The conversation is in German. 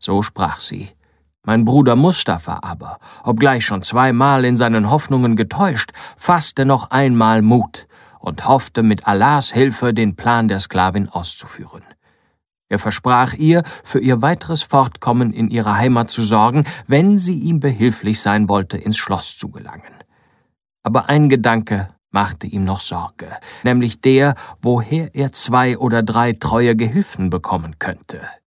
So sprach sie. Mein Bruder Mustafa aber, obgleich schon 2-mal in seinen Hoffnungen getäuscht, fasste noch einmal Mut und hoffte mit Allahs Hilfe den Plan der Sklavin auszuführen. Er versprach ihr, für ihr weiteres Fortkommen in ihrer Heimat zu sorgen, wenn sie ihm behilflich sein wollte, ins Schloss zu gelangen. Aber ein Gedanke machte ihm noch Sorge, nämlich der, woher er 2 oder 3 treue Gehilfen bekommen könnte.